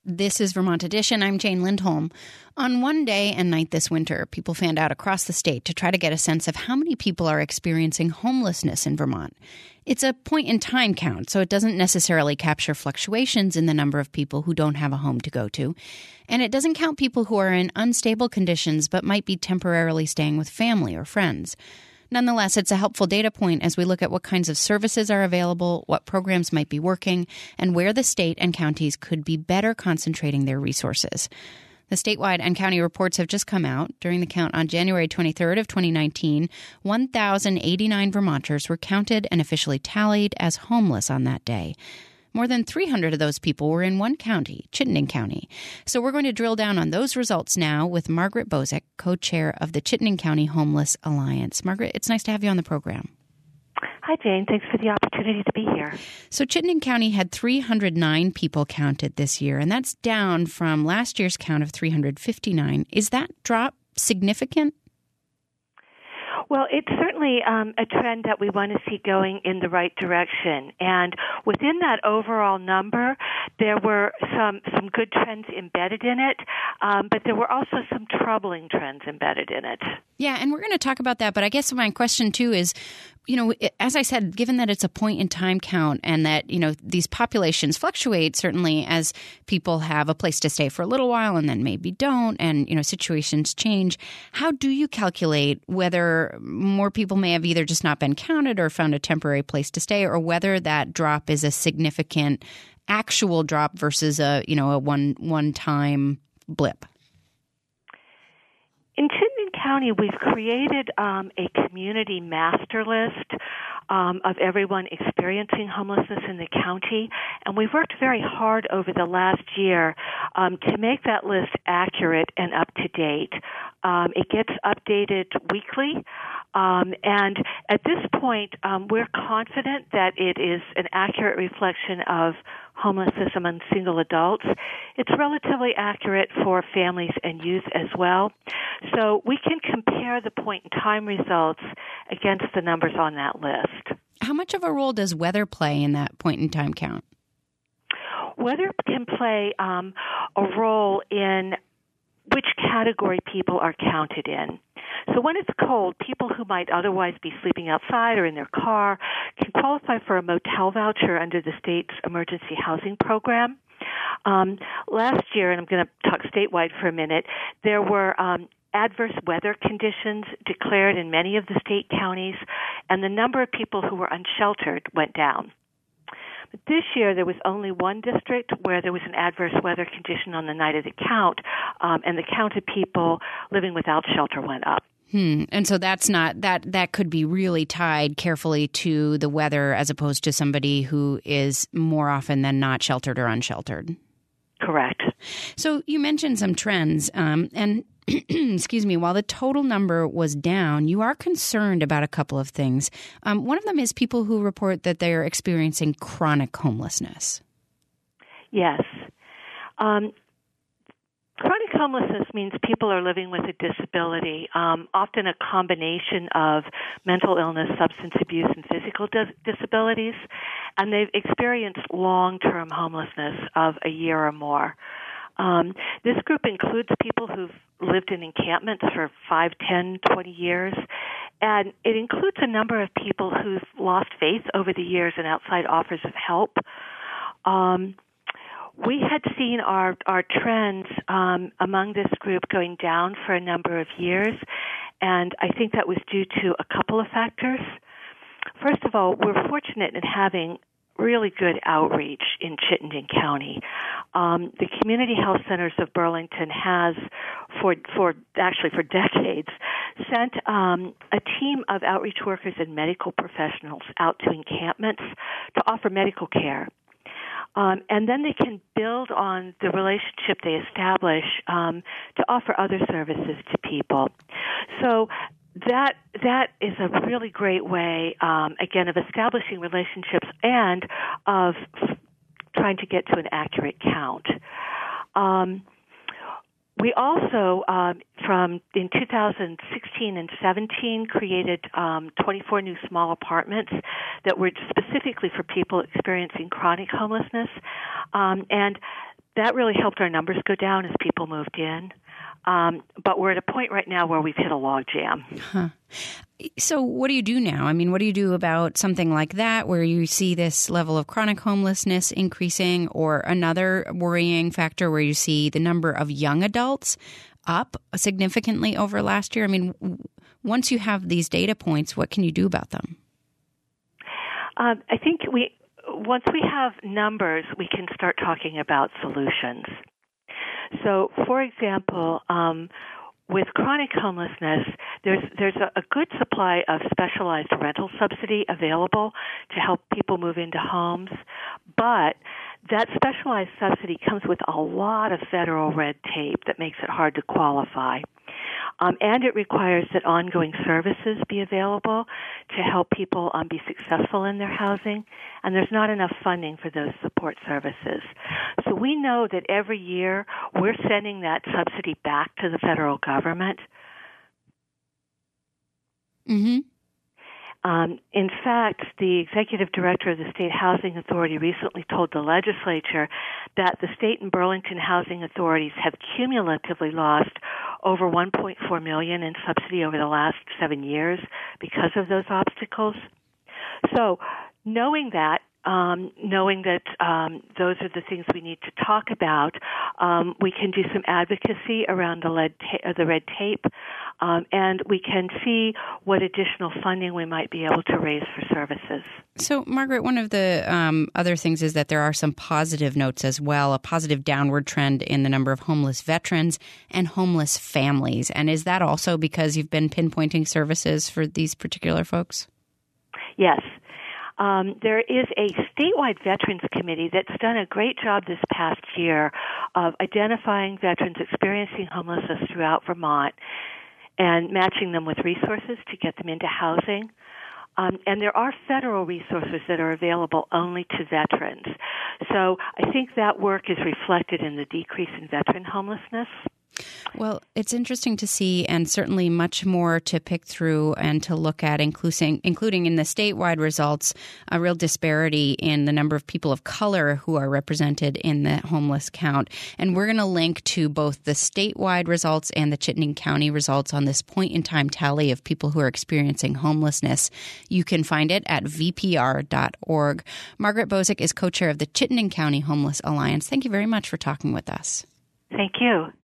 This is Vermont Edition. I'm Jane Lindholm. On one day and night this winter, people fanned out across the state to try to get a sense of how many people are experiencing homelessness in Vermont. It's a point-in-time count, so it doesn't necessarily capture fluctuations in the number of people who don't have a home to go to. And it doesn't count people who are in unstable conditions but might be temporarily staying with family or friends. Nonetheless, it's a helpful data point as we look at what kinds of services are available, what programs might be working, and where the state and counties could be better concentrating their resources. The statewide and county reports have just come out. During the count on January 23rd of 2019, 1,089 Vermonters were counted and officially tallied as homeless on that day. More than 300 of those people were in one county, Chittenden County. So we're going to drill down on those results now with Margaret Bozek, co-chair of the Chittenden County Homeless Alliance. Margaret, it's nice to have you on the program. Hi, Jane. Thanks for the opportunity to be here. So Chittenden County had 309 people counted this year, and that's down from last year's count of 359. Is that drop significant? Well, it's certainly a trend that we want to see going in the right direction. And within that overall number, there were some good trends embedded in it, but there were also some troubling trends embedded in it. Yeah, and we're going to talk about that. But I guess my question, too, is, as I said, given that it's a point-in-time count and that, these populations fluctuate, certainly as people have a place to stay for a little while and then maybe don't, and, situations change, how do you calculate whether more people may have either just not been counted or found a temporary place to stay, or whether that drop is a significant actual drop versus a one-time blip? In Chittenden County, we've created a community master list of everyone experiencing homelessness in the county, and we've worked very hard over the last year to make that list accurate and up to date. It gets updated weekly, and at this point, we're confident that it is an accurate reflection of homelessness among single adults. It's relatively accurate for families and youth as well. So we can compare the point-in-time results against the numbers on that list. How much of a role does weather play in that point-in-time count? Weather can play a role in which category people are counted in. So when it's cold, people who might otherwise be sleeping outside or in their car can qualify for a motel voucher under the state's emergency housing program. Last year, and I'm going to talk statewide for a minute, there were adverse weather conditions declared in many of the state counties, and the number of people who were unsheltered went down. But this year, there was only one district where there was an adverse weather condition on the night of the count, and the count of people living without shelter went up. And so that's not that could be really tied carefully to the weather as opposed to somebody who is more often than not sheltered or unsheltered. Correct. So you mentioned some trends, and excuse me, while the total number was down, you are concerned about a couple of things. One of them is people who report that they are experiencing chronic homelessness. Yes. Chronic homelessness means people are living with a disability, often a combination of mental illness, substance abuse, and physical disabilities, and they've experienced long-term homelessness of a year or more. This group includes people who've lived in encampments for 5, 10, 20 years, and it includes a number of people who've lost faith over the years in outside offers of help. We had seen our trends among this group going down for a number of years, and I think that was due to a couple of factors. First of all, we're fortunate in having really good outreach in Chittenden County. The Community Health Centers of Burlington has, for decades, sent a team of outreach workers and medical professionals out to encampments to offer medical care. And then they can build on the relationship they establish to offer other services to people. So that is a really great way, again, of establishing relationships and of trying to get to an accurate count. We also, in 2016 and 17, created 24 new small apartments that were specifically for people experiencing chronic homelessness. And that really helped our numbers go down as people moved in. But we're at a point right now where we've hit a log jam. Huh. So what do you do now? I mean, what do you do about something like that where you see this level of chronic homelessness increasing, or another worrying factor where you see the number of young adults up significantly over last year? I mean, once you have these data points, what can you do about them? I think once we have numbers, we can start talking about solutions. So, for example, with chronic homelessness, there's a good supply of specialized rental subsidy available to help people move into homes, but that specialized subsidy comes with a lot of federal red tape that makes it hard to qualify. And it requires that ongoing services be available to help people be successful in their housing, and there's not enough funding for those support services. So we know that every year we're sending that subsidy back to the federal government. Mm-hmm. In fact, the executive director of the State Housing Authority recently told the legislature that the state and Burlington housing authorities have cumulatively lost over $1.4 million in subsidy over the last 7 years because of those obstacles. So, knowing that those are the things we need to talk about, we can do some advocacy around the red tape, and we can see what additional funding we might be able to raise for services. So, Margaret, one of the other things is that there are some positive notes as well, a positive downward trend in the number of homeless veterans and homeless families. And is that also because you've been pinpointing services for these particular folks? Yes. There is a statewide veterans committee that's done a great job this past year of identifying veterans experiencing homelessness throughout Vermont and matching them with resources to get them into housing. And there are federal resources that are available only to veterans. So I think that work is reflected in the decrease in veteran homelessness. Well, it's interesting to see, and certainly much more to pick through and to look at, including in the statewide results, a real disparity in the number of people of color who are represented in the homeless count. And we're going to link to both the statewide results and the Chittenden County results on this point-in-time tally of people who are experiencing homelessness. You can find it at vpr.org. Margaret Bozick is co-chair of the Chittenden County Homeless Alliance. Thank you very much for talking with us. Thank you.